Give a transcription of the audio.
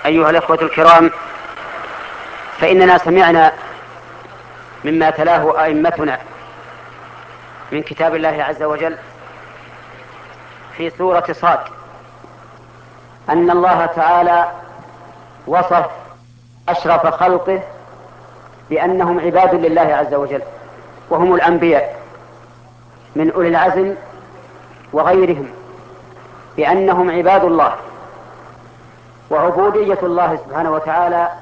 أيها الإخوة الكرام، فإننا سمعنا مما تلاه أئمتنا من كتاب الله عز وجل في سورة صاد أن الله تعالى وصف أشرف خلقه بأنهم عباد لله عز وجل، وهم الأنبياء من أولي العزم وغيرهم، بأنهم عباد الله. وعبودية الله سبحانه وتعالى